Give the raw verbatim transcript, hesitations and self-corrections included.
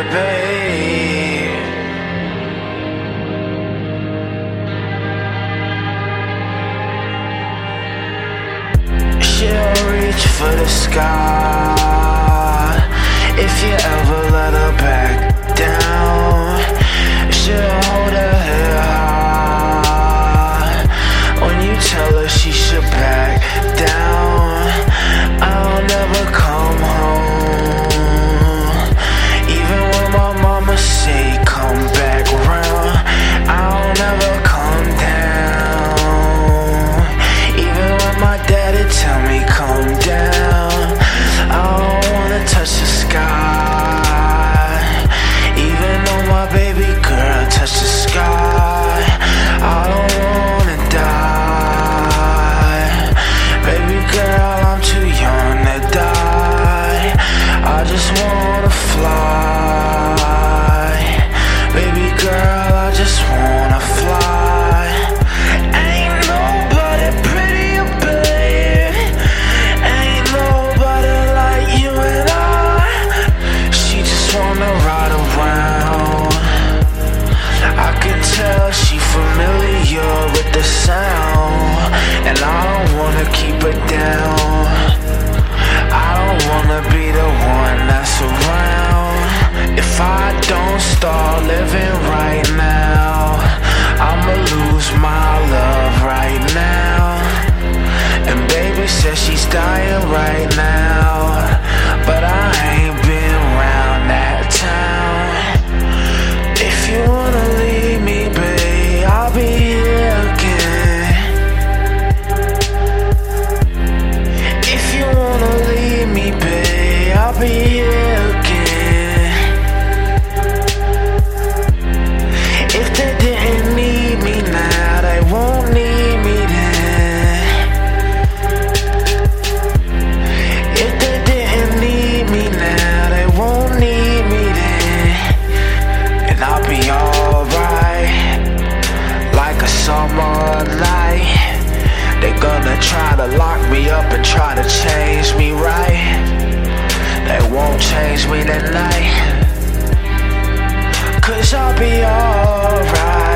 babe. She'll reach for the sky if you ever let her back down. She'll hold her head high when you tell her she should back down. I'll never come home, even when my mama say come back round. I'll never come down, even when my daddy tell me come down. I don't wanna touch the sky, even though my baby girl touch the sky. I don't wanna die, baby girl, I'm too young to die. I just wanna fly, baby girl, I just wanna fly. Ain't nobody prettier, babe. Ain't nobody like you and I. She just wanna ride around. I can tell she familiar with the sound, and I don't wanna keep her down. I don't wanna be the one that's around. If I don't start living right now, I'ma lose my love right now. And baby says she's dying right now, but I ain't been around that town. If you wanna leave me, babe, I'll be here again. If you wanna leave me, babe, I'll be here again. If they didn't need me now, they won't need me then. If they didn't need me now, they won't need me then. And I'll be alright, like a summer night. They gonna try to lock me up and try to change me right. They won't change me tonight, 'cause I'll be alright.